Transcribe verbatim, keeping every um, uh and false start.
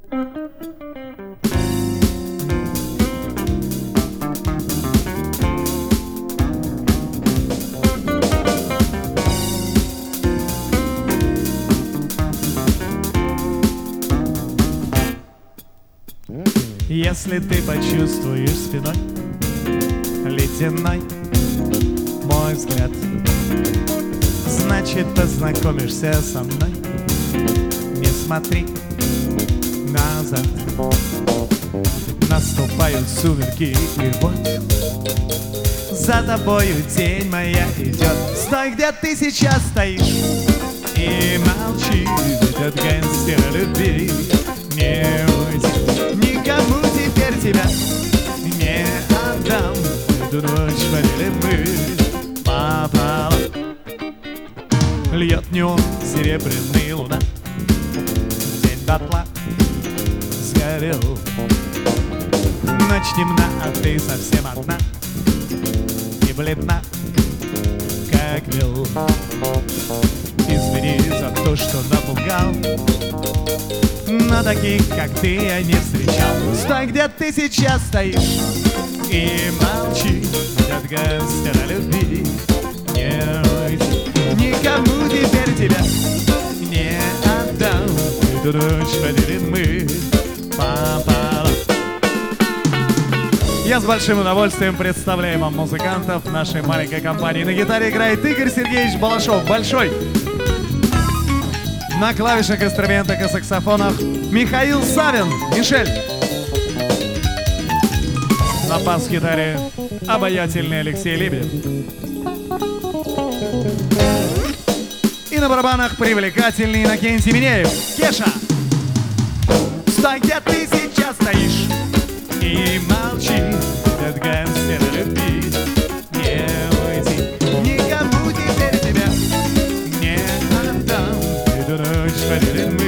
Если ты почувствуешь спиной ледяной мой взгляд, значит, познакомишься со мной. Не смотри назад. Наступают сумерки, и вот за тобою тень моя идет. Стой, где ты сейчас стоишь, и молчи, ведь от гангстера любви не уйти. Никому теперь тебя не отдам. Эту ночь парили мы пополам. Льет неон серебряный луна, день дотла сгорел. Ночь темна, а ты совсем одна и бледна, как мел. Извини за то, что напугал, но таких, как ты, я не встречал. Стой, где ты сейчас стоишь, и молчи, от гангстера любви не уйти. Никому теперь тебя не отдам. Эту ночь поделим мы пополам. Я с большим удовольствием представляю вам музыкантов нашей маленькой компании. На гитаре играет Игорь Сергеевич Балашов, большой. На клавишах, инструментах и саксофонах Михаил Савин, Мишель. На бас-гитаре обаятельный Алексей Лебедев. И на барабанах привлекательный Иннокентий Минеев, Кеша. Стой, где ты сейчас стоишь, и молчи, от гангстера любви не уйти. Никому теперь тебя не отдам. Эту ночь поделим